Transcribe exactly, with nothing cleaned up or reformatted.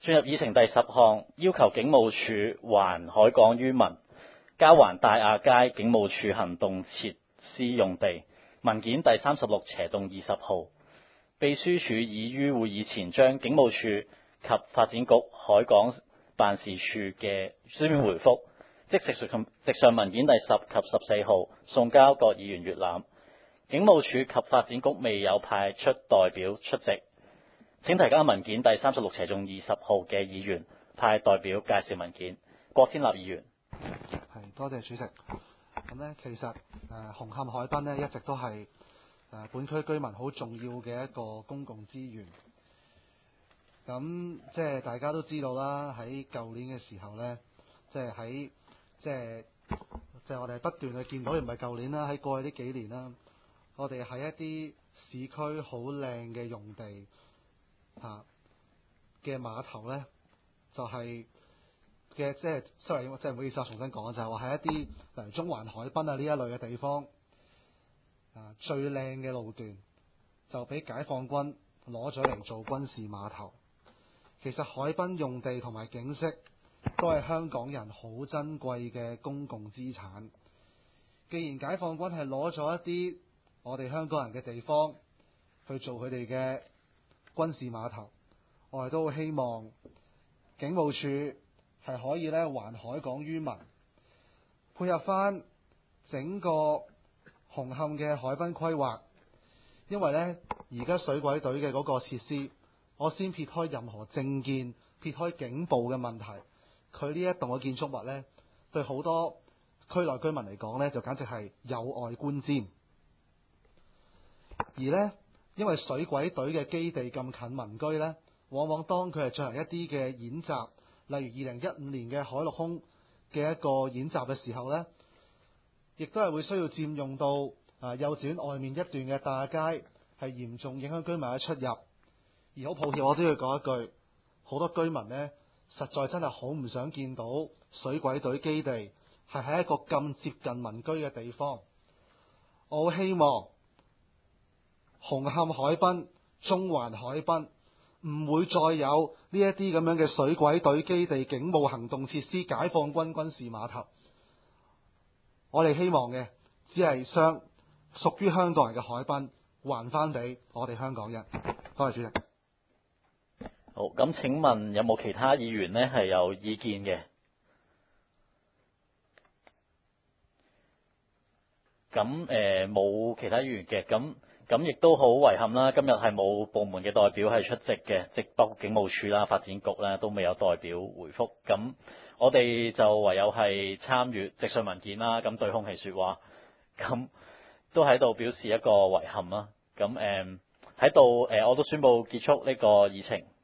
進入議程第十項，要求警務處還海港於民，交還大亞街警務處行動設施用地。文件第三十六斜棟二十號。秘書處已於會議前將警務處及發展局海港辦事處嘅書面回覆，即直述直上文件第十及十四號送交各議員閱覽。警務處及發展局未有派出代表出席。請提交文件第三十六斜棟二十號嘅議員派代表介紹文件。郭天立議員。 係，多謝主席。咁呢，其實誒、呃、紅磡海濱呢一直都係誒、呃、本區居民好重要嘅一個公共資源。咁即係大家都知道啦，喺舊年嘅時候呢，即係喺即係即係我哋不斷去見到，唔係舊年啦，喺過去呢幾年啦，我哋喺一啲市區好靚嘅用地嚇嘅碼頭呢，就係、是、嘅即係 sorry，即係唔好意思，我重新講就係話喺一啲例如中環海濱啊呢一類嘅地方啊，最靚嘅路段就俾解放軍攞咗嚟做軍事碼頭。其實海濱用地同埋景色都係香港人好珍貴嘅公共資產。既然解放軍係攞咗一啲我哋香港人嘅地方去做佢哋嘅軍事碼頭，我哋都好希望警務處係可以咧還海港於民，配合翻整個紅磡嘅海濱規劃。因為呢，而家水鬼隊嘅嗰個設施，我先撇開任何政見，撇開警暴嘅問題，佢呢一棟嘅建築物呢，對好多區內居民嚟講呢，就簡直係有礙觀瞻。而呢，因為水鬼隊嘅基地咁近民居呢，往往當佢係進行一啲嘅演習，例如二零一五年嘅海陸空嘅一個演習嘅時候呢，亦都係會需要佔用到啊幼稚園外面一段嘅大街，係嚴重影響居民嘅出入。而好抱歉，我都要講一句，好多居民呢，實在真係好唔想見到水鬼隊基地係喺一個咁接近民居嘅地方。我好希望紅磡海濱、中環海濱唔會再有呢一啲咁樣嘅水鬼隊基地、警務行動設施、解放軍軍事碼頭。我哋希望嘅只係將屬於香港人嘅海濱還翻俾我哋香港人。多謝主席。 好，咁請問有冇其他議員呢係有意見嘅？咁誒冇其他議員嘅，咁咁亦都好遺憾啦。今日係冇部門嘅代表係出席嘅，即包括警務處啦、發展局啦都未有代表回覆。咁我哋就唯有係參與直述文件啦，咁對空氣説話，咁都喺度表示一個遺憾啦。咁誒喺度誒，我都宣布結束呢個議程。